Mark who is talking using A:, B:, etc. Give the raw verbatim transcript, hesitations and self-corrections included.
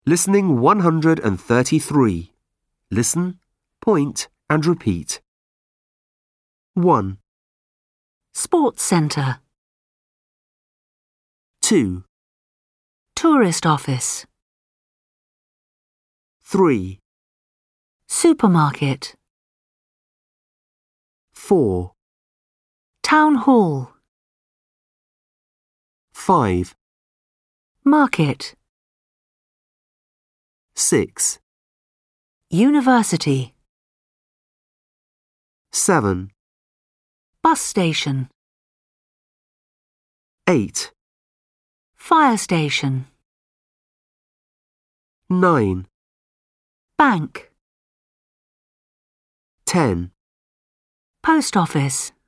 A: Listening one hundred thirty-three. Listen, point and repeat. one,
B: Sports centre.
A: two,
B: Tourist office.
A: three,
B: Supermarket.
A: four,
B: Town hall.
A: five,
B: Market.
A: six,
B: University.
A: seven,
B: Bus station.
A: eight,
B: Fire station.
A: nine,
B: Bank.
A: ten.
B: Post office.